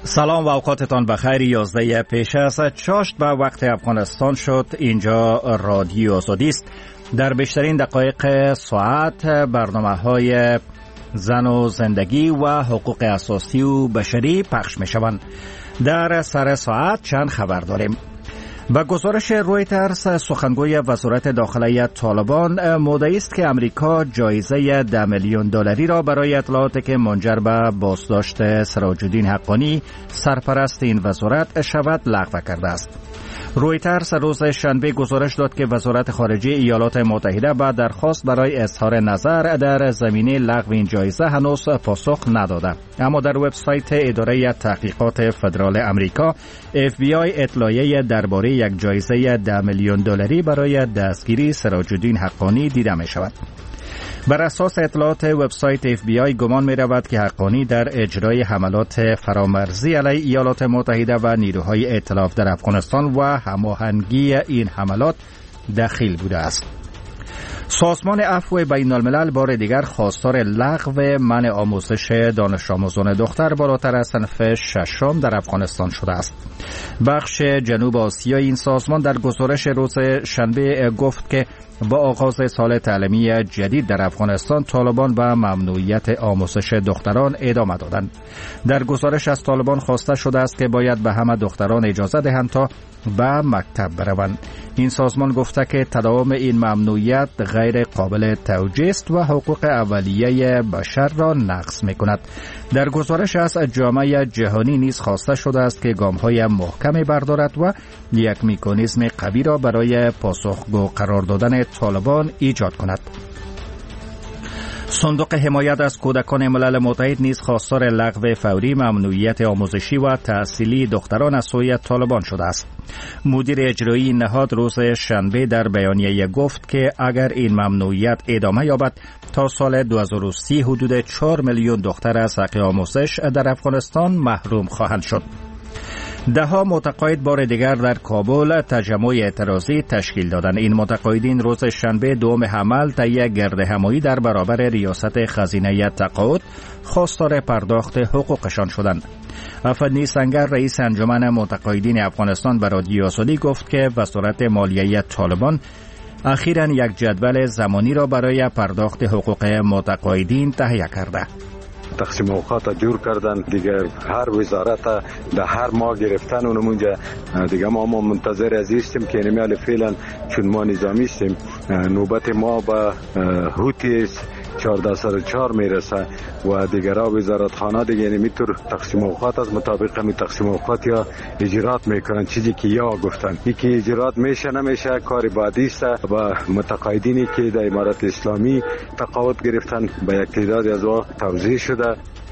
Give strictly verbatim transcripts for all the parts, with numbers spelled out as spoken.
سلام و اوقاتتان بخیر. یازده پیش از چاشت به وقت افغانستان شد. اینجا رادیو آزادی است. در بیشترین دقایق ساعت برنامه های زن و زندگی و حقوق اساسی و بشری پخش می شوند. در سر ساعت چند خبر داریم. با گزارش رویترز، سخنگوی وزارت داخلی طالبان مدعی است که امریکا جایزه ده میلیون دلاری را برای اطلاعاتی که منجر به بازداشت سراج الدین حقانی سرپرست این وزارت شود لغو کرده است. رویترز روز شنبه گزارش داد که وزارت خارجه ایالات متحده به درخواست برای اظهار نظر در زمینه لغو این جایزه هنوز پاسخ نداده، اما در وبسایت اداره تحقیقات فدرال امریکا اف بی آی اطلاعیه درباره یک جایزه ده میلیون دلاری برای دستگیری سراج الدین حقانی دیده می شود. بر اساس اطلاعات وبسایت اف بی آی گمان می رود که حقانی در اجرای حملات فرامرزی علیه ایالات متحده و نیروهای ائتلاف در افغانستان و هماهنگی این حملات دخیل بوده است. سازمان عفو بین الملل بار دیگر خواستار لغو منع آموزش دانش آموزان دختر بالاتر از صنف ششم در افغانستان شده است. بخش جنوب آسیای این سازمان در گزارش روز شنبه گفت که با آغاز سال تعلیمی جدید در افغانستان طالبان به ممنوعیت آموزش دختران ادامه دادند. در گزارش از طالبان خواسته شده است که باید به همه دختران اجازه دهند تا به مکتب بروند. این سازمان گفته که تداوم این ممنوعیت غیر قابل توجیه است و حقوق اولیه بشر را نقض می‌کند. در گزارش از جامعه جهانی نیز خواسته شده است که گام‌های محکمی بردارد و یک مکانیزم قوی را برای پاسخگو قرار دادن طالبان ایجاد کند. صندوق حمایت از کودکان ملل متحد نیز خواستار لغو فوری ممنوعیت آموزشی و تحصیلی دختران از سوی طالبان شده است. مدیر اجرایی نهاد روز شنبه در بیانیه گفت که اگر این ممنوعیت ادامه یابد تا سال دو هزار و سی حدود چهار میلیون دختر از حق آموزش در افغانستان محروم خواهند شد. ده ها متقاعد بار دیگر در کابل تجمع اعتراضی تشکیل دادند. این متقاعدین روز شنبه دوم حمل طی گردهمایی در برابر ریاست خزینه تقاعد خواستار پرداخت حقوقشان شدند. افندی سنگر رئیس انجمن متقاعدین افغانستان به رادیو آزادی گفت که وزارت مالیه طالبان اخیراً یک جدول زمانی را برای پرداخت حقوق متقاعدین تهیه کرده. تقسیم اوقات جور کردن دیگه، هر وزارت در هر ماه گرفتن و نمونجا دیگه ما ما منتظر از ایستیم که نمیال فعلا چون ما نظامی استیم نوبت ما به هوتی چهارده صد و چهار میرسه و دیگرها وزارت خانه دیگه نمیتور تقسیم اوقات از مطابق می تقسیم اوقات یا اجرات میکنن، چیزی که یا گفتن یکی اجرات میشه نمیشه کار بعدی است. و متقاعدینی که در امارت اسلامی تقاعد گرفتن به یک تعداد از وا توضیح شده.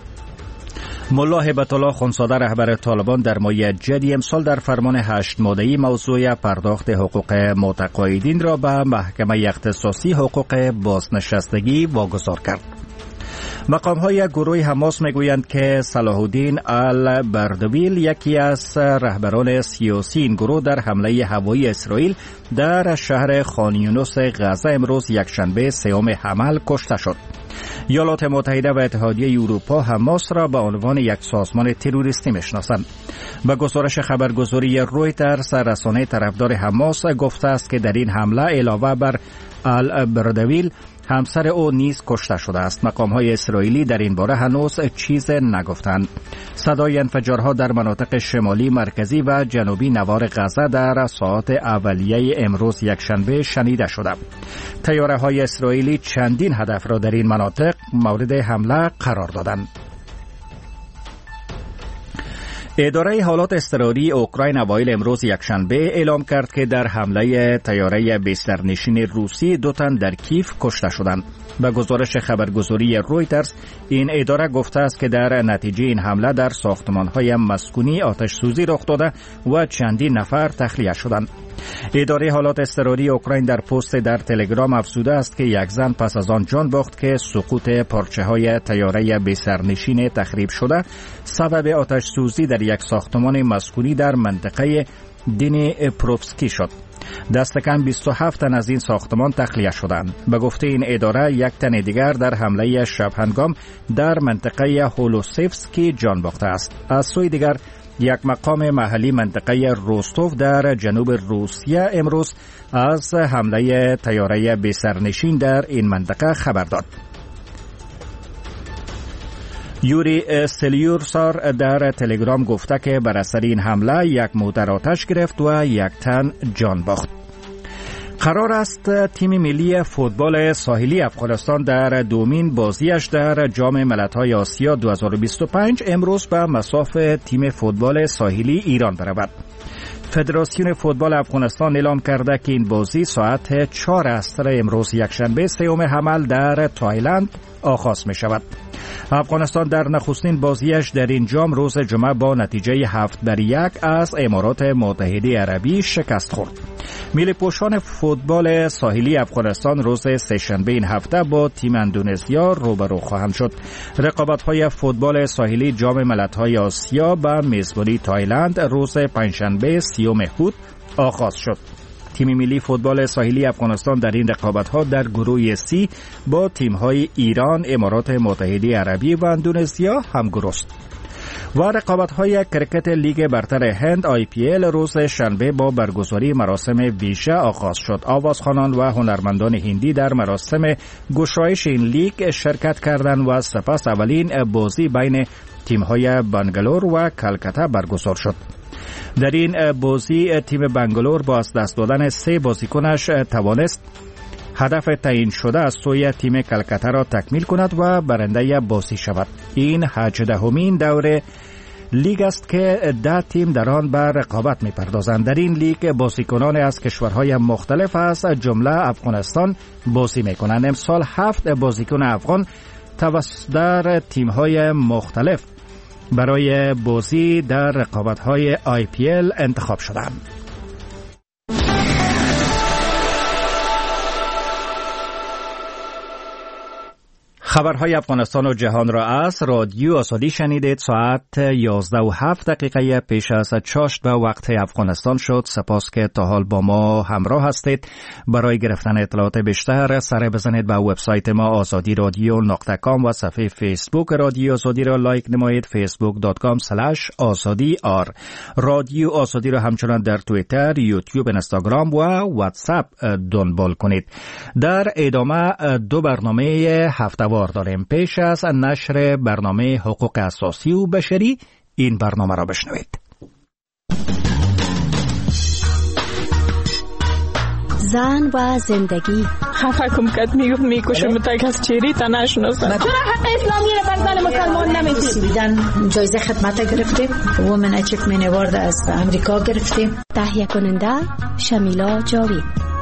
ملا هیبت الله خونساده رهبر طالبان در ماه جدی امسال در فرمان هشت ماده‌ای موضوع پرداخت حقوق متقاعدین را به محکمه اختصاصی حقوق بازنشستگی واگذار کرد. مقام‌های گروه حماس میگویند که صلاح الدین البردویل یکی از رهبران سیاسی این گروه در حمله هوایی اسرائیل در شهر خان یونس غزه امروز یکشنبه سوم حمل کشته شد. ایالات متحده و اتحادیه اروپا حماس را به عنوان یک سازمان تروریستی میشناسند. به گزارش خبرگزاری رویترز رسانه طرفدار حماس گفته است که در این حمله علاوه بر البردویل همسر او نیز کشته شده است. مقام‌های اسرائیلی در این باره هنوز چیز نگفتند. صدای انفجارها در مناطق شمالی، مرکزی و جنوبی نوار غزه در ساعات اولیه امروز یکشنبه شنیده شده. طیاره‌های اسرائیلی چندین هدف را در این مناطق مورد حمله قرار دادند. اداره حالات اضطراری اوکراین اوایل امروز یکشنبه اعلام کرد که در حمله طیاره بسترنشین روسی دو تن در کیف کشته شدند. به گزارش خبرگزاری رویترز این اداره گفته است که در نتیجه این حمله در ساختمان‌های مسکونی آتش سوزی رخ داده و چندین نفر تخلیه شدند. اداره حالات اضطراری اوکراین در پست در تلگرام افزوده است که یک زن پس از آن جان باخت که سقوط پارچه‌های طیاره بسترنشین تخریب شده سبب آتش سوزی در یک ساختمان مسکونی در منطقه دینی پروفسکی شد. دست کم بیست و هفت تن از این ساختمان تخلیه شدند. به گفته این اداره یک تن دیگر در حمله شب هنگام در منطقه هولوسیفسکی جان باخته است. از سوی دیگر یک مقام محلی منطقه روستوف در جنوب روسیه امروز از حمله طیاره بی سرنشین در این منطقه خبر داد. یوری سلیورسار در تلگرام گفته که بر اثر این حمله یک موتر آتش گرفت و یک تن جان باخت. قرار است تیم ملی فوتبال ساحلی افغانستان در دومین بازیش در جام ملت‌های آسیا دو هزار و بیست و پنج امروز به مصاف تیم فوتبال ساحلی ایران برود. فدراسیون فوتبال افغانستان اعلام کرده که این بازی ساعت چهار عصر امروز یکشنبه سوم حمل در تایلند آغاز می شود. افغانستان در نخستین بازیش در این جام روز جمعه با نتیجه هفت بر یک از امارات متحده عربی شکست خورد. ملی پوشان فوتبال ساحلی افغانستان روز سه‌شنبه این هفته با تیم اندونزیا روبرو خواهند شد. رقابت‌های فوتبال ساحلی جام ملت‌های آسیا به میزبانی تایلند روز پنجشنبه سیوم هود آغاز شد. تیم ملی فوتبال ساحلی افغانستان در این رقابت‌ها در گروه سی با تیم‌های ایران، امارات متحده عربی و اندونزیا همگروه است. و رقابت‌های کرکت لیگ برتر هند آی پی ال روز شنبه با برگزاری مراسم ویژه آغاز شد. آوازخوانان و هنرمندان هندی در مراسم گشایش این لیگ شرکت کردند و سپس اولین بازی بین تیم‌های بنگلور و کلکته برگزار شد. در این بازی تیم بنگلور با از دست دادن سه بازیکنش توانست هدف تعیین شده از سوی تیم کلکته را تکمیل کند و برنده بازی شود. این هجدهمین دوره لیگ است که ده تیم در آن به رقابت می‌پردازند. در این لیگ بازیکنان از کشورهای مختلف از جمله افغانستان بازی می‌کنند. امسال هفت بازیکن افغان توسط در تیم‌های مختلف برای بازی در رقابت‌های آی پی ال انتخاب شدند. خبرهای افغانستان و جهان را از رادیو آزادی شنیدید. ساعت یازده و هفت دقیقه پیش از چاشت به وقت افغانستان شد. سپاس که تا حال با ما همراه هستید. برای گرفتن اطلاعات بیشتر سر بزنید به وبسایت ما آزادی رادیو نقطه کام و صفحه فیسبوک رادیو آزادی را لایک نمایید. فیسبوک دات کام اسلش آزادی آر. رادیو آزادی را همچنان در توییتر، یوتیوب، اینستاگرام و واتساپ دنبال کنید. در ادامه دو برنامه هفته‌وار داریم. پیش از نشر برنامه حقوق اساسی و بشری این برنامه را بشنوید. زن و زندگی. خفه کم کت میگفت میکشم تک از چیری تا نشناسم. چرا حق اسلامی را بر زن مسلمان نمیدید؟ سویدن جایزه خدمت گرفتیم. وومن اچیومنت اوارد از امریکا گرفتیم. تهیه کننده شمیلا جاوید.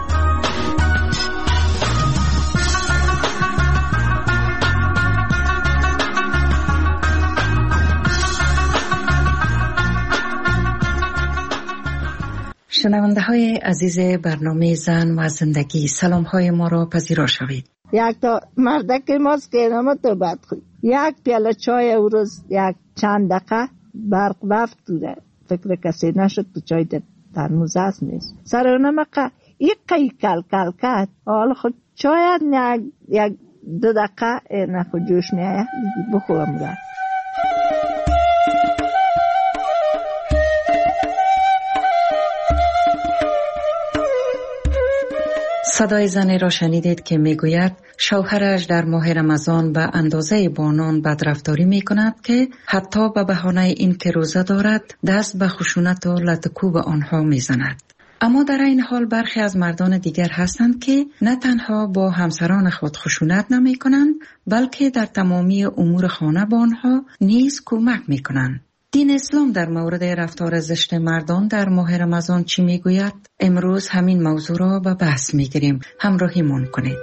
شنونده های عزیز برنامه زن و زندگی، سلام های ما را پذیرا شوید. یک تا مردک ماست که نامه تو بد خوی یک پیاله چای او روز یک چند دقیقه برق رفت دوده فکر کسی نشد تو چای ترموز هست نیست سر اونم اقا یک قی کل کل کت حال خود چای یک دو دقیقه نخود جوش نیایه بخورم رفت. صدای زنی را شنیدید که میگوید شوهرش در ماه رمضان به اندازه بانان بدرفتاری می کند که حتی به بهانه این که روزه دارد دست به خشونت و لطکوب آنها می زند. اما در این حال برخی از مردان دیگر هستند که نه تنها با همسران خود خشونت نمی کنند بلکه در تمامی امور خانه با آنها نیز کمک می کنند. دین اسلام در مورد رفتار زشت مردان در ماه رمضان چی میگوید؟ امروز همین موضوع را به بحث میگیریم. همراهیمون کنید.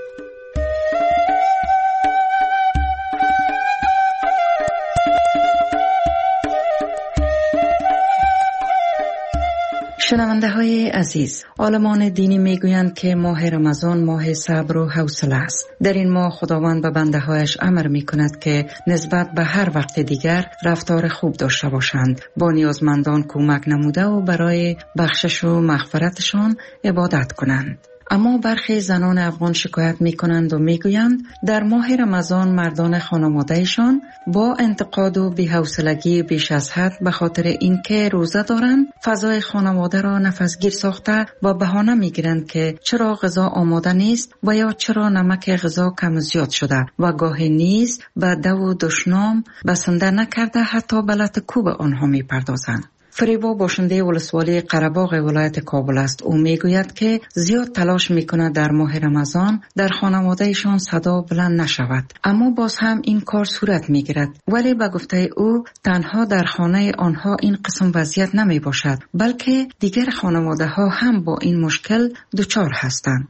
شنونده های عزیز، عالمان دینی میگویند که ماه رمضان ماه صبر و حوصله است. در این ماه خداوند به بنده هایش امر می کند که نسبت به هر وقت دیگر رفتار خوب داشته باشند، با نیازمندان کمک نموده و برای بخشش و مغفرتشان عبادت کنند. اما برخی زنان افغان شکایت می کنند و می گویند در ماه رمضان مردان خانوادهشان با انتقاد و بی‌حوصلگی بیش از حد به خاطر اینکه روزه دارند فضای خانواده را نفسگیر ساخته و بهانه می گیرند که چرا غذا آماده نیست و یا چرا نمک غذا کم زیاد شده و گاهی نیز به دو و دشنام بسنده نکرده حتی به لط کوب آنها می پردازند. فریبا باشنده ولسوالی قره‌باغ ولایت کابل است. او میگوید که زیاد تلاش میکند در ماه رمضان در خانوادهشان صدا بلند نشود، اما باز هم این کار صورت میگیرد. ولی به گفته او تنها در خانه آنها این قسم وضعیت نمی باشد، بلکه دیگر خانواده ها هم با این مشکل دچار هستند.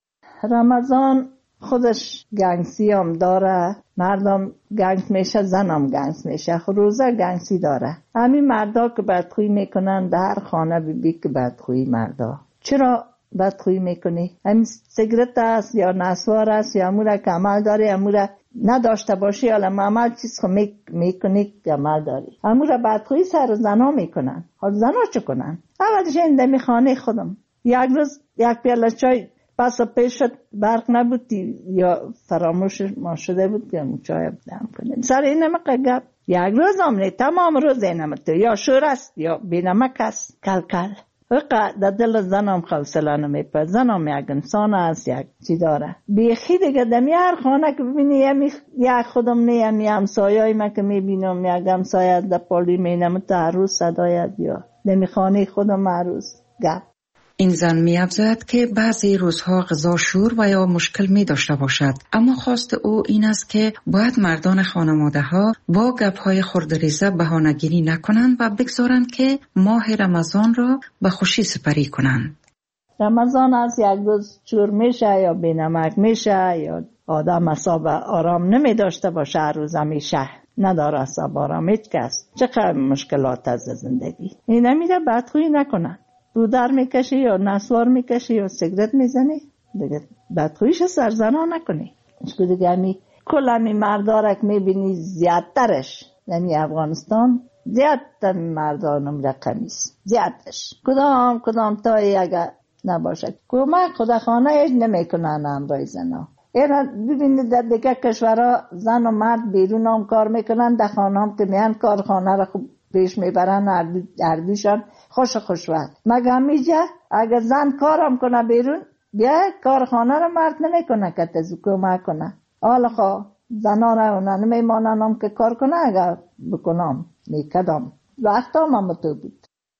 رمضان خودش گنگسی هم داره، مردم گنگس میشه، زنم گنگس میشه، روزه گنگسی داره. همین مردا که بدخویی میکنن در خانه بی بی که بدخویی مردا. چرا بدخویی میکنی؟ همین سیگرت است یا نسوار است یا اموره که عمل داری، اموره نداشته باشی یا عمل چیز خو میکنی که عمل داری. اموره بدخویی سر زنا میکنن. حال زنا چه کنن؟ اولش این دمی خانه خودم یک روز یک پیاله چای پس پیش شد، برق نبودی یا فراموش ما شده بود که چای دم کنیم. سر این نمک گپ یک روز هم تمام روز این نمک یا شور است یا بی نمک است. کل کل وقت در دل زنم خوصله نمیپه. زنم یک انسان است، یک چی داره بیخی دیگه. دمی هر خانه که ببینی یمی یک خودم نه یمی همسایه ما که میبینم یک همسایه در پالی مینم تا هر روز صدایت یا دمی خانه خودم هر روز گپ. این زن می افزاید که بعضی روزها غذا شور و یا مشکل می داشته باشد، اما خواست او این است که باید مردان خانواده ها با گپ های خردریزه بهانه‌گیری نکنند و بگذارند که ماه رمضان را به خوشی سپری کنند. رمضان از یک روز شور میشه یا بینمک میشه یا آدم اصاب آرام نمی داشته باشه، هر روز همیشه نداره اصاب آرام هیچ کس. چقدر مشکلات از زندگی این نمیره بدخویی نکنن. رودر میکشی یا نسوار میکشی یا سیگرت میزنی دیگه بدخویش سرزنا نکنی. اشکو دیگه همی کل همی مردارک میبینی زیادترش یعنی افغانستان زیادتر مردانم رقمیست زیادش کدام کدام تایی اگر نباشد کمک خدا خانه ایش نمیکنن امرای زنا. اینا ببینید در دیگه کشورها زن و مرد بیرون هم کار میکنن، در خانه هم که میان کارخانه را خوب پیش میبرن، اردوشان خوش خوش وقت. مگه همیجه اگر زن کارم کنه بیرون بیا کارخانه را مرد نمیکنه که تزو کمک کنه. حالا خواه زنا را اونا نمیمانن هم که کار کنه، اگر بکنم میکدم وقت هم هم تو بود.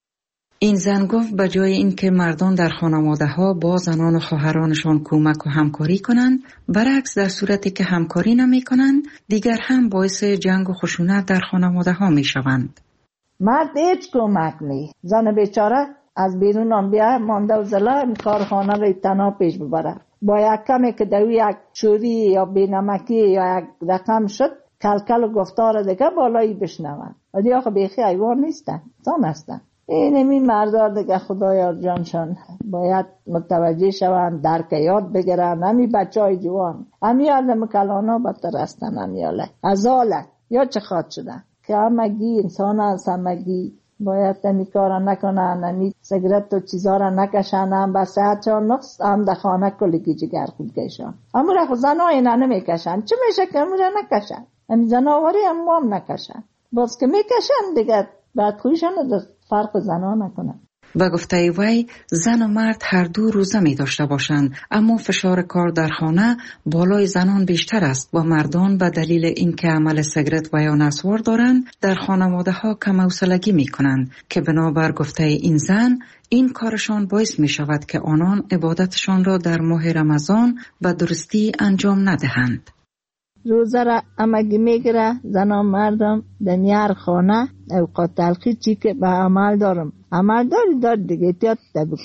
این زن گفت به جای اینکه مردان در خانواده ها با زنان و خواهرانشان کمک و همکاری کنند، برعکس در صورتی که همکاری نمی کنند دیگر هم باعث جنگ و خشونت در خانواده ها می شوند. مرد هیچ کمک نی، زن بیچاره از بیرون هم بیا مانده و زلا این کارخانه را تنها پیش ببره. با یک کمی که دوی یک چوری یا بینمکی یا یک رقم شد کلکل و گفتار دیگه بالایی بشنون. و دیگه آخه بیخی ایوار نیستن، زن هستن. این این مردار دیگه خدایا جانشان باید متوجه شوند، درک یاد بگیرن. همی بچه های جوان همی آدم کلانا بدتر هستن، همی آله ازاله یا چه خواد شدن که همگی انسان هست، همگی باید همی کارا نکنن، همی سیگرت و چیزا را نکشن، هم بس صحتشان نقص هم در خانه کلگی جگر خود کشن. همو را خود زن های نه نمیکشن. چه میشه که همو را نکشن؟ همی زناوری هم هم نکشن، باز که میکشن دیگه بعد خویشان در فرق زنها نکنن. و گفته وی زن و مرد هر دو روزه می داشته باشند، اما فشار کار در خانه بالای زنان بیشتر است و مردان به دلیل اینکه عمل سیگرت و یا نسوار دارند در خانواده ها کم حوصلگی می کنند که بنابر گفته این زن این کارشان باعث می شود که آنان عبادتشان را در ماه رمضان به درستی انجام ندهند. روزه را امگی میگیره زنان مردم دمیار خانه اوقات تلخی چی که به عمل دارم عمل داری دار دیگه تیاد تبکی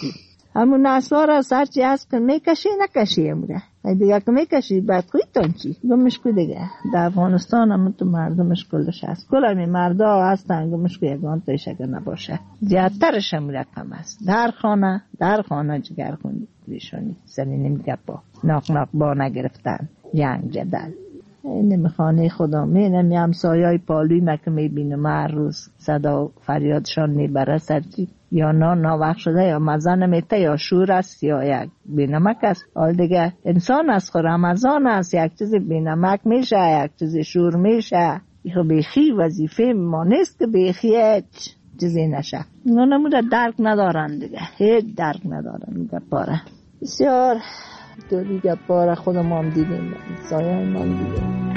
همون نسوار سرچی هست که میکشی نکشی امره دیگه که میکشی بعد خویتان چی گمش کو دیگه. در افغانستان هم تو مردمش کلش هست، کل همی مردا هستن گمش کو یگان تایش اگر نباشه زیادترش هم رقم هست. در خانه در خانه جگر خوندی بیشونی سنی نمیگه با ناق ناق با نگرفتن جنگ جدل این خانه خدا مینم یم سایای پالوی مکه میبینم هر روز صدا فریادشان میبره سرچی یا نا ناوقت شده یا مزه نمیته یا شور است یا یک بینمک است. حال دیگه انسان است خود رمضان است، یک چیزی بینمک میشه یک چیزی شور میشه. ایخو بیخی وظیفه ما نیست که بیخی هیچ چیزی نشه. اونا نموده درک ندارن دیگه، هیچ درک ندارن. میگه پاره بسیار تو دیگه پاره خودم هم دیدیم سایه هم دیدیم.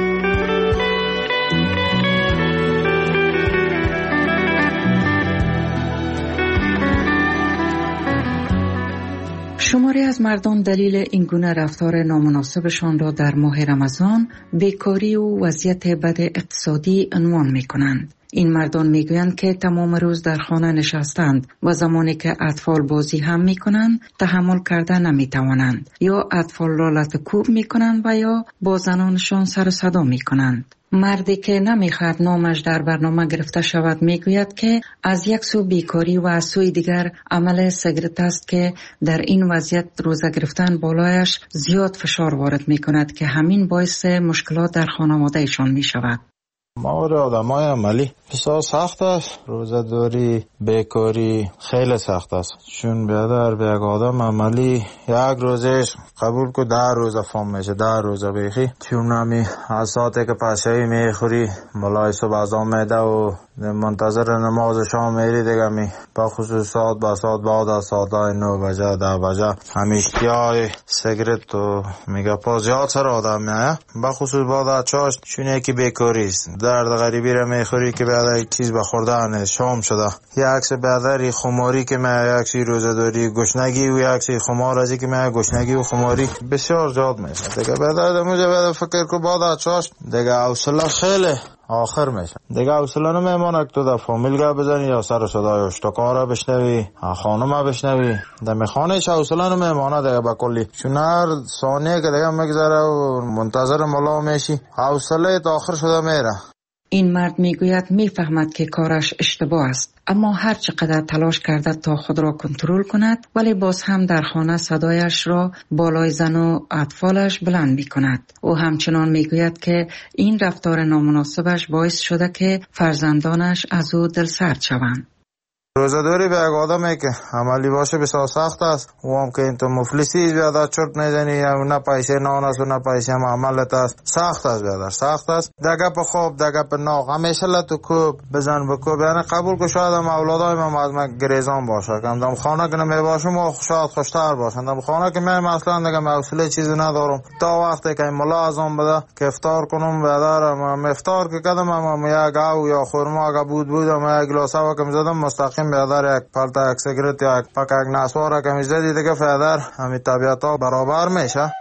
شماری از مردم دلیل این گونه رفتار نامناسبشان را در ماه رمضان بیکاری و وضعیت بد اقتصادی عنوان می کنند. این مردم می گویند که تمام روز در خانه نشستند و زمانی که اطفال بازی هم می کنند تحمل کرده نمی توانند یا اطفال را لط کوب می کنند و یا با زنانشان سر و صدا می کنند. مردی که نمیخواد نامش در برنامه گرفته شود میگوید که از یک سو بیکاری و از سوی دیگر عمل سیگارت است که در این وضعیت روزه گرفتن بالایش زیاد فشار وارد میکند که همین باعث مشکلات در خانواده ایشان میشود. مورد آدمای عملی بسیار سخت است. روزه داری بیکاری خیلی سخت است، چون بیادر به یک آدم عملی یک روزش قبول که ده روزه فام میشه، ده روزه بیخی. چون نمی از ساعتی که پشهی میخوری ملای صبح از آن میده و منتظر نماز شام میری دیگه می با خصوص ساعت با ساعت بعد از ساعت نو بجه ده بجه همیشتی های سیگرت و میگه پا زیاد سر آدم میایه با خصوص بعد از چاشت، چون یکی بیکاری است. درد غریبی را میخوری که بعد یک چیز بخوردن شام شده، یک عکس بعدری خماری که من یک سی روزه داری گشنگی و یک عکس خمار ازی که من گشنگی و خماری بسیار زیاد میشه دیگه. بعد موجه بعد فکر کو بعد از چاشت دیگه حوصله خیلی آخر میشه دیگه. حوصله نمیمونه که تو در فامیل بزنی یا سر صدای اشتکار بشنوی، خانم بشنوی، در خانهش حوصله نمیمونه دیگه با کلی. چون هر ثانیه که دیگه میگذره و منتظر ملا میشی حوصله تا آخر شده میره. این مرد میگوید میفهمد که کارش اشتباه است، اما هر چقدر تلاش کرده تا خود را کنترل کند ولی باز هم در خانه صدایش را بالای زن و اطفالش بلند می کند. او همچنان میگوید که این رفتار نامناسبش باعث شده که فرزندانش از او دلسرد شوند. روزه‌داری به یک آدمی که عملی باشه بسیار سخت است. او هم که این تو مفلسی بیادر چرت میزنی یا نه پیسه نان است و نه پیسه عملت است. سخت است بیادر، سخت است. دگه پا خوب دگه پا ناق همیشه لطو کوب بزن بکوب. یعنی قبول که شاید هم اولادای من از من گریزان باشه، کم دم خانه که نمی باشم و شاید خوشتر باشن. دم خانه که من اصلا دیگه حوصله چیزی ندارم تا وقتی که ملا از آن بده که افطار کنم بیادر. من افطار که کردم هم یک گاو یا خرما اگه بود بودم یک گلاس آب که می‌زدم مستقیم بیادر یک پلتا یک سیگرت یا یک پک یک نسوار که میزدی دیگه فیادر همین طبیعت ها برابر میشه.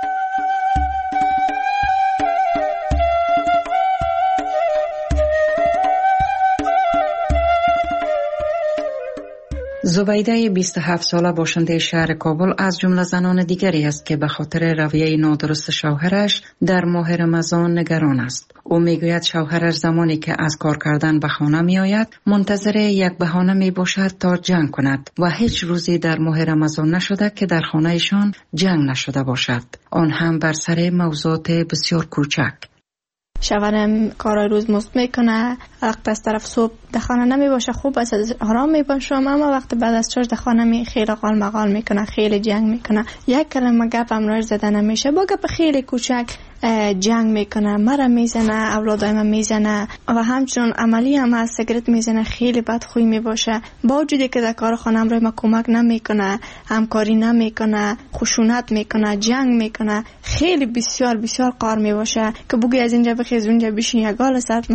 زبیده بیست و هفت ساله باشنده شهر کابل از جمله زنان دیگری است که به خاطر رویه نادرست شوهرش در ماه رمضان نگران است. او میگوید شوهرش زمانی که از کار کردن به خانه می آید منتظر یک بهانه می باشد تا جنگ کند و هیچ روزی در ماه رمضان نشده که در خانهشان جنگ نشده باشد، آن هم بر سر موضوعات بسیار کوچک. شوهرم کارای روز مزد میکنه، وقت از طرف صبح در خانه نمی باشه، خوب است آرام میباشم، اما وقت بعد از چاش در خانه می خیلی قال مقال میکنه، خیلی جنگ میکنه. یک کلمه گپ هم راش زده نمیشه، با گپ خیلی کوچک جنگ میکنه، مرا میزنه، اولادای من میزنه و همچنان عملی هم از سیگرت میزنه، خیلی بد خوی میباشه. با وجودی که در کار خانم روی ما کمک نمیکنه، همکاری نمیکنه، خشونت میکنه، جنگ میکنه، خیلی بسیار بسیار قار میباشه که بگی از اینجا بخیز اونجا بشین یک گال سرت مندازه.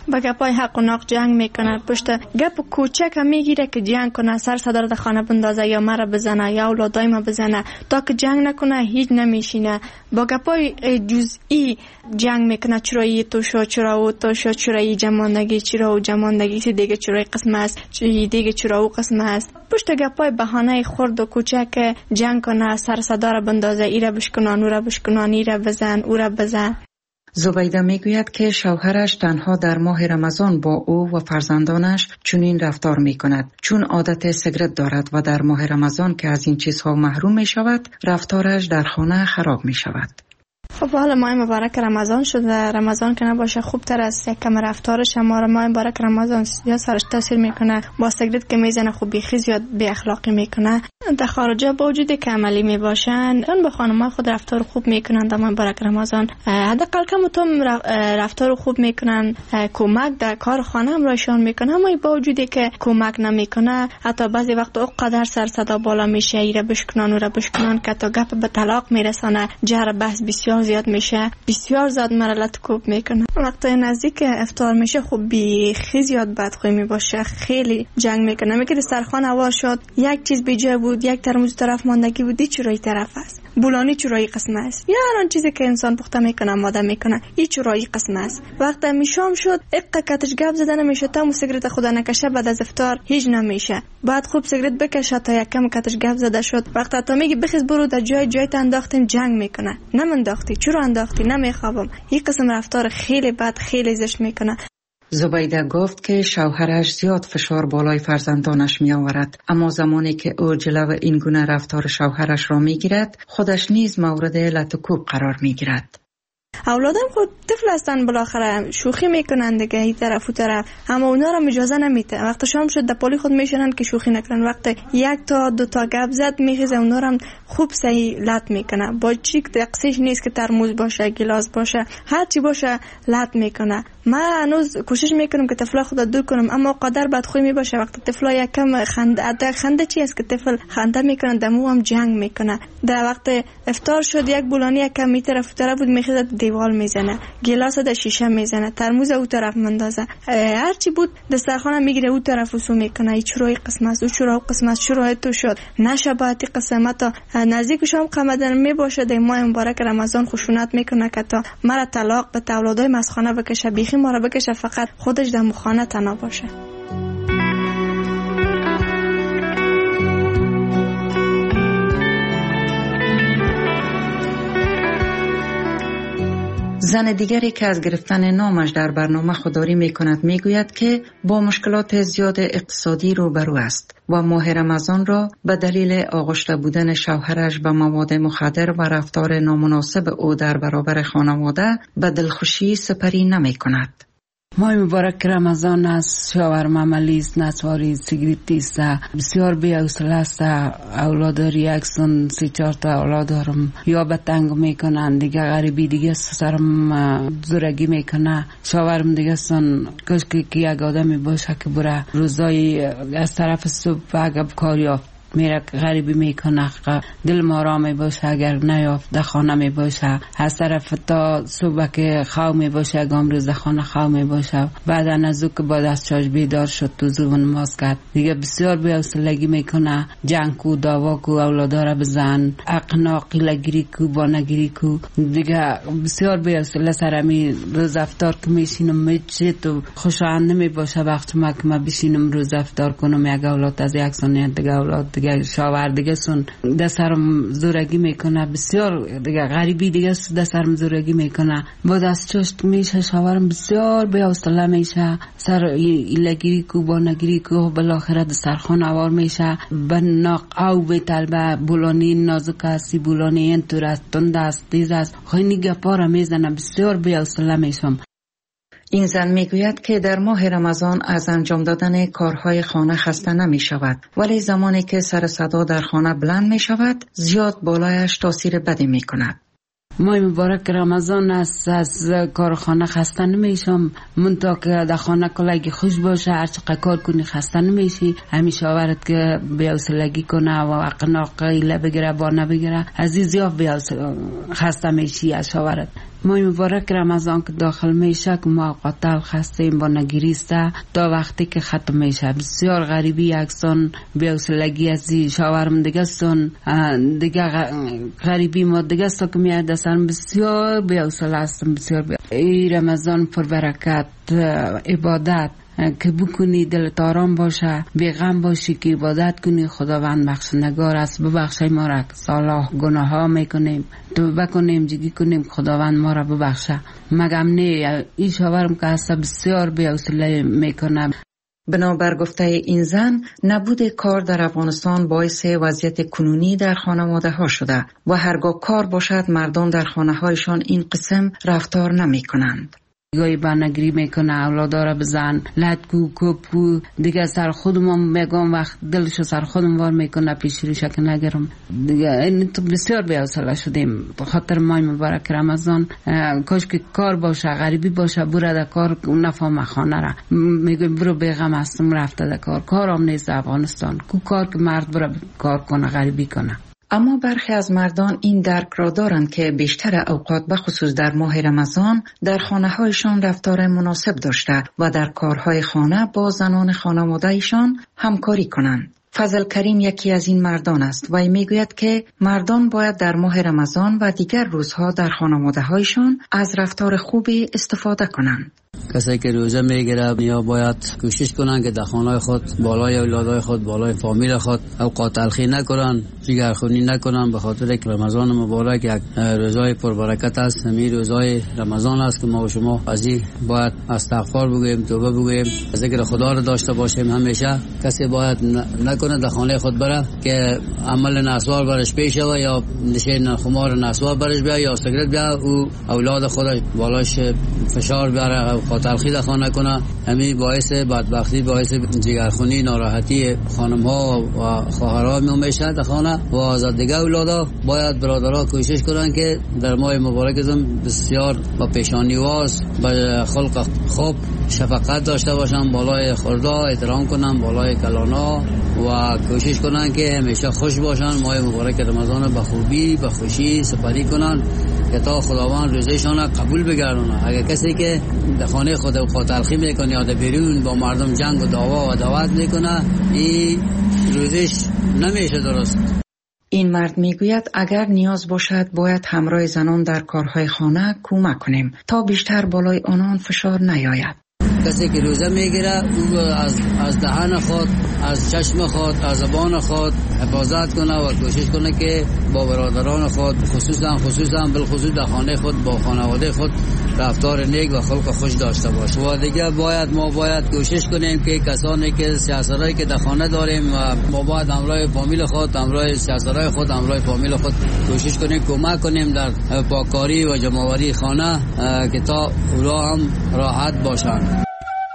با گپای حق و ناق جنگ میکنه، پشت گپ کوچک هم میگیره که جنگ کنه، سر صدر در خانه بندازه یا مرا بزنه یا اولادای ما بزنه. تا که جنگ نکنه هیچ نمیشینه. با گپای جزئی جنگ میکنه، چرا ای تو شو، چرا او تو شو، چرا ای جماندگی، چرا او جماندگی، سی دیگه چرا قسم است، چی دیگه چرا او قسم است. پشت گپای بهانه خرد و کوچک جنگ کنه، سر صدر بندازه، ایره بشکنان، اورا بشکنان، ایره بزن، اورا بزن. زبیده میگوید که شوهرش تنها در ماه رمضان با او و فرزندانش چنین رفتار میکند، چون عادت سیگرت دارد و در ماه رمضان که از این چیزها محروم می شود، رفتارش در خانه خراب می شود. خب حالا ماه مبارک رمضان شده، رمضان که نباشه خوب تر از کم رفتارش، اما ماه مبارک رمضان یا سرش تاثیر میکنه، با سیگرت که میزنه خوب بیخی زیاد بی اخلاقی میکنه. در خارجه با وجودی که عملی میباشن، اون با خانم‌ها خود رفتار خوب میکنن در ماه مبارک رمضان. حداقل کم تو رفتار خوب میکنن، کمک در کار خانه هم راشون میکنه، اما با وجودی که کمک نمیکنه، حتی بعضی وقت اونقدر سر صدا بالا میشه، ایره بشکنان و بشکنان که تا گپ به طلاق میرسانه، جر بحث بسیار زیاد میشه، بسیار زیاد مرلت کوب میکنه. وقتی نزدیک افطار میشه خوب بیخی زیاد بدخوی میباشه، خیلی جنگ میکنه. میگه سرخوان هوا شد، یک چیز بی جای بود، یک ترمز طرف ماندگی بود، چرایی طرف است، بولانی چرایی قسم است، یا هر آن چیزی که انسان پخته میکنه ماده میکنه، این چرایی قسم است. وقتی میشام شد اقا کتش گپ زدن نمیشه، تا مو سیگرت خدا نکشه بعد از افطار هیچ نمیشه، بعد خوب سیگرت بکشه تا یکم کتش گپ زده شد. وقتی تا میگی بخیز برو در جای جای انداختیم، جنگ میکنه، نمنداختی چرا انداختی، نمیخوابم. این قسم رفتار خیلی بد، خیلی زشت میکنه. زبیده گفت که شوهرش زیاد فشار بالای فرزندانش می آورد، اما زمانی که او جلو این گونه رفتار شوهرش را می گیرد، خودش نیز مورد لط و کوب قرار می گیرد. اولادم خود طفل هستن، بالاخره شوخی میکنن دیگه، این طرف و طرف، اما اونا را اجازه نمیده. وقت شام شد در پالی خود میشنن که شوخی نکنن، وقت یک تا دو تا گپ زد میخیزه، اونا را خوب صحیح لط میکنه. با چیک دقیقش نیست که ترموز باشه، گلاس باشه، هر چی باشه لط میکنه. من هنوز کوشش میکنم که طفلا خود دور کنم، اما قدر بدخوی میباشه. وقت طفلا یکم خنده، خنده چی است که طفل خنده میکنه، دمو هم جنگ میکنه. در وقت افطار شد یک بولانی یکم می طرف طرف بود، میخیزه دیوال میزنه، گلاس در شیشه میزنه، ترموز او طرف مندازه، هر چی بود دسترخوان میگیره او طرف وسو میکنه. ای چرای قسم است، او چرا قسم است، چرا تو شد نشباتی قسمت. نزدیک شام قمدن میباشه در ماه مبارک رمضان خشونت میکنه که تا مرا طلاق به اولادای مسخانه بکشه، بیخی ما را بکشه، فقط خودش در مخانه تنها باشه. زن دیگری که از گرفتن نامش در برنامه خودداری می کند می گوید که با مشکلات زیاد اقتصادی روبرو است و ماه رمضان را به دلیل آغشته بودن شوهرش به مواد مخدر و رفتار نامناسب او در برابر خانواده به دلخوشی سپری نمی کند. ماه مبارک رمضان است، شوهرم عملی است، نسواری، سیگریتی است، بسیار بی حوصله است. اولاد داری اکسون سی چهار تا اولاد دارم، یا به تنگ میکنن دیگه، غریبی دیگه سرم زورگی میکنه. شوهرم دیگه سن کاش که یک آدمی باشه که بره روزای از طرف صبح اگه کاری میره غریبی میکنه، دل ما را می باشه، اگر نیافت در خانه می باشه، از طرف تا صبح که خواه می باشه، گام روز در خانه خواه می باشه. بعد از که بعد از چاش بیدار شد تو زبون ماز کرد دیگه، بسیار بی حوصلگی میکنه، جنگ کو، دعوا کو، اولادا را بزن، اقنا قیله گیری کو، با نگیری کو دیگه، بسیار بی حوصله. سرمی روز افطار که میشینم میچه تو خوشایند نمی باشه. وقت ما که ما بشینم روز افطار کنم، یک اولاد از یک سنیت دیگه اولاد دیگه شاور دیگه سن دسترم زورگی میکنه، بسیار دیگه غریبی دیگه دسترم زورگی میکنه. با دست چشت میشه شاورم بسیار بی حوصله میشه، سر ایلگیری کو، با نگیری کو، بالاخره دسترخوان اوار میشه. به ناق او به طلبه بولانی نازک هستی، بولانی این طور است، تند است، تیز است، خیلی گپا را میزنه، بسیار بی حوصله میشم. این زن میگوید که در ماه رمضان از انجام دادن کارهای خانه خسته نمی شود، ولی زمانی که سر صدا در خانه بلند می شود زیاد بالایش تاثیر بدی می کند. ماه مبارک رمضان است، از کار خانه خسته نمیشم، منطقه که در خانه کلگی خوش باشه، هر چقدر کار کنی خسته نمیشی. همیشه آورد که بی‌حوصلگی کنه و اقناق ایله بگیره با نبگیره، عزیز یا بی‌حوصله خسته میشی از شاورد. ماه مبارک رمضان که داخل میشه که ما قتل هستیم با نگریسته تا وقتی که ختم میشه. بسیار غریبی یکسان بی‌حوصلگی از شاورم دیگه سن دیگه غریبی ما دیگه است که میاد دستم بسیار بی‌حوصله هستم. بسیار بی... ای رمضان پر برکت عبادت که بکنی دلت آرام باشه، بیغم باشی که عبادت کنی. خداوند بخشندگار است. ببخشای ما را که سالها گناه ها میکنیم توبه کنیم جگی کنیم خداوند ما را ببخشه. مگم نه این شاورم که هست بسیار بی‌حوصله میکنه. بنابر گفته این زن نبود کار در افغانستان باعث وضعیت کنونی در خانواده ها شده و هرگاه کار باشد مردان در خانه هایشان این قسم رفتار نمی کنند. گاهی بانگری میکنه اولادا را بزن لدکو کپو دیگه سر خودم میگم وقت دلشو سر خودم وار میکنه پیش روشه که نگرم دیگه. این تو بسیار بی‌حوصله شدیم به خاطر ماه مبارک رمضان. کاش که کار باشه غریبی باشه بره در کار نفهم خانه را میگم برو بیغم هستم رفته در کار. کارم نیست افغانستان کو کار که مرد بره کار کنه غریبی کنه. اما برخی از مردان این درک را دارند که بیشتر اوقات به خصوص در ماه رمضان در خانه هایشان رفتار مناسب داشته و در کارهای خانه با زنان خانواده ایشان همکاری کنند. فضل کریم یکی از این مردان است و میگوید که مردان باید در ماه رمضان و دیگر روزها در خانواده هایشان از رفتار خوبی استفاده کنند. کسی که روزه میگیره یا باید کوشش کنن که در خانه خود بالای اولادای خود بالای فامیل خود اوقات تلخی نکنن، جگرخونی نکنن، به خاطر که رمضان مبارک یک روزای پربرکت است. همین روزای رمضان است که ما و شما از این باید استغفار بگوییم، توبه بگوییم، ذکر خدا را داشته باشیم. همیشه کسی باید نکنه در خانه خود بره که عمل نسوار برش پیش و یا نشین خمار نسوار برش بیا یا سیگرت بیا او اولاد خودش بالاش فشار بیاره تلخی در خانه کنه. همین باعث بدبختی، باعث جگرخونی، ناراحتی خانم ها و خواهرها میشه در خانه و از دیگه اولادا. باید برادرها کوشش کنن که در ماه مبارکتون بسیار با پیشانیواز با خلق خوب شفقت داشته باشن، بالای خوردا احترام کنن، بالای کلانا و کوشش کنن که همیشه خوش باشن. ماه مبارک رمضان به خوبی به خوشی سپری کنن که تا خداوند روزشان قبول بگردونه. اگر کسی که در خانه خود او تلخی میکنه یا در بیرون با مردم جنگ و دعوا و دعوت میکنه این روزش نمیشه درست. این مرد میگوید اگر نیاز باشد باید همراه زنان در کارهای خانه کمک کنیم تا بیشتر بالای آنان فشار نیاید. کسی که روزه میگیره او از از دهان خود، از چشم خود، از زبان خود حفاظت کنه و کوشش کنه که با برادران خود خصوصا خصوصا بالخصوص در خانه خود با خانواده خود رفتار نیک و خلق خوش داشته باشه. و دیگه باید ما باید کوشش کنیم که کسانی که سیاستایی که در خانه داریم و ما باید همراه فامیل خود، همراه سیاستای خود، همراه فامیل خود کوشش کنیم کمک کنیم در پاککاری و جمع‌آوری خانه که تا اونا هم راحت باشند.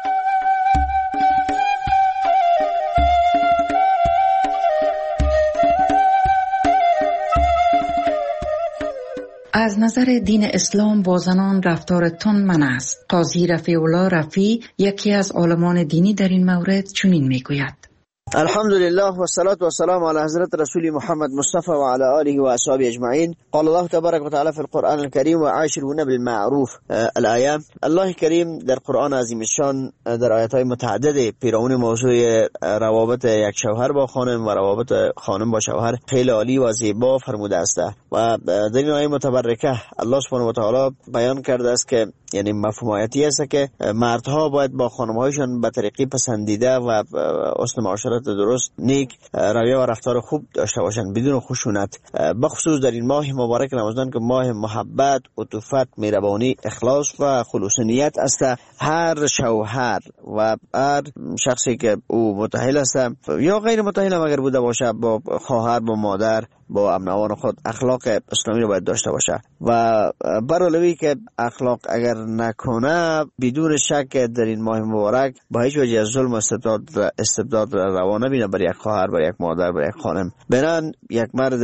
از نظر دین اسلام با زنان رفتار تند منع است. قاضی رفیع الله رفیع یکی از عالمان دینی در این مورد چنین میگوید: الحمدلله والصلاة والسلام على حضرت رسول محمد مصطفى وعلى آله وأصحابه أجمعين. قال الله تبارك وتعالى في القرآن الكريم وعاشرون بالمعروف. الآية الله کریم در قرآن عظیم الشان در آیات‌های متعدد پیرامون موضوع روابط یک شوهر با خانم و روابط خانم با شوهر خیلی عالی و زیبا فرموده است و در این آیه متبرکه الله سبحانه و تعالی بیان کرده است که یعنی مفهوم آیاتی است که مردها باید با خانم‌هایشان به طریقی پسندیده و حسن معاشرت درست، نیک رویه و رفتار خوب داشته باشند بدون خشونت، بخصوص در این ماه مبارک رمضان که ماه محبت، عطوفت، مهربانی، اخلاص و خلوص نیت است. هر شوهر و هر شخصی که او متأهل است یا غیر متأهل اگر بوده باشه با خواهر، با مادر، با ابنوان خود اخلاق اسلامی رو باید داشته باشه و برعلاوه که اخلاق اگر نکنه بدون شک در این ماه مبارک با هیچ وجه از ظلم و استبداد استبداد روا نبینه بر یک خواهر، بر یک مادر، بر یک خانم. برن یک مرد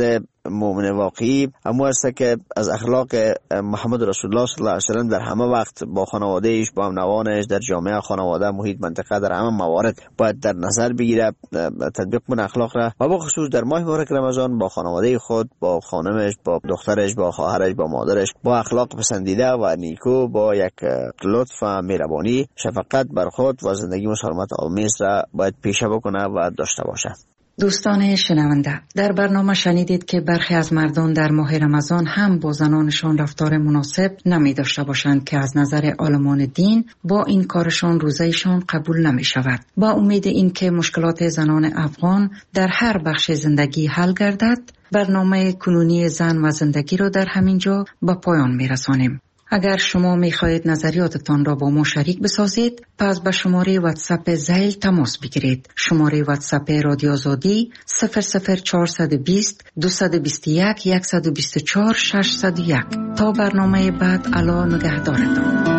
مؤمن واقعی اما است که از اخلاق محمد رسول الله صلی الله علیه و سلم در همه وقت با خانوادهش، با هم‌نوانش، در جامعه، خانواده، محیط، منطقه، در همه موارد باید در نظر بگیره، تطبیق کنه اخلاق را و با خصوص در ماه مبارک رمضان با خانواده خود، با خانمش، با دخترش، با خواهرش، با مادرش با اخلاق پسندیده و نیکو، با یک لطف و مهربانی، شفقت بر خود و زندگی مسالمت آمیز را باید پیشه بکنه و داشته باشه. دوستان شنونده، در برنامه شنیدید که برخی از مردان در ماه رمضان هم با زنانشان رفتار مناسب نمی داشته باشند که از نظر عالمان دین با این کارشان روزهشان قبول نمی شود. با امید این که مشکلات زنان افغان در هر بخش زندگی حل گردد، برنامه کنونی زن و زندگی را در همین جا به پایان می رسانیم. اگر شما می خواهید نظریاتتان را با ما شریک بسازید، پس به شماره واتساپ زیل تماس بگیرید. شماره واتساپ رادیو آزادی صفر صفر چهارصد و بیست دویست و بیست و یک صد و بیست و چهار ششصد و یک. تا برنامه بعد، الا نگهدارتان.